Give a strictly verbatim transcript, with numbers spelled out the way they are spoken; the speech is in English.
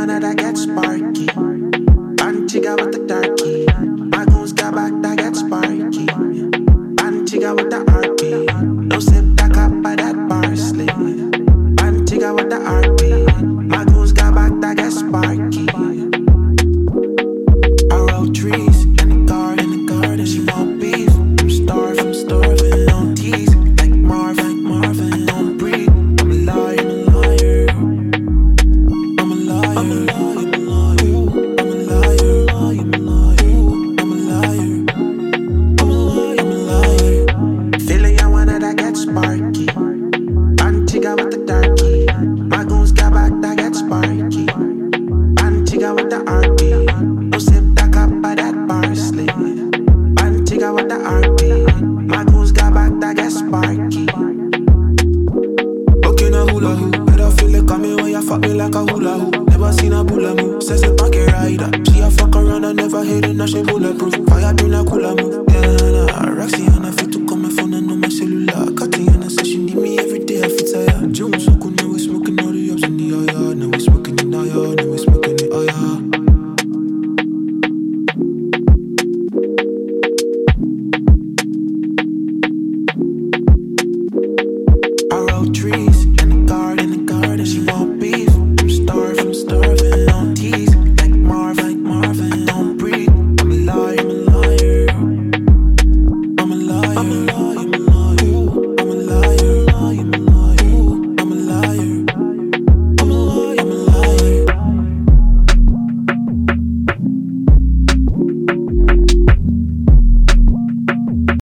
one that gets sparky. And chica with the darky. My goons got back that gets sparky. And chica with the R P. No sip that cup by that parsley. And chica with the R P. My goons got back that gets sparky. I roll trees in the garden, in the garden. She want beef. I'm starving, I'm starving. Don't tease like Marvin, Marvin. I don't breathe. I'm a liar, I'm a liar. I'm a liar, I'm a liar, I'm a liar. I'm a liar, I'm a liar. I'm a liar, I'm a liar. Feeling I wanna that get sparky. And chica with the darky. My goons got back that get sparky. And chica with the R P. No sip that cup by that parsley. And chica with the R P. My goons got back that get sparky. Okay, na hula hoop. Better feel it coming when you fuck me like a hula hoop. Never seen a bullet move. Says a pocket rider. She a fuck around, I never hit it, now she bulletproof. Fire do na cooler move. Yeah, nah, nah, Roxy and I fit to come and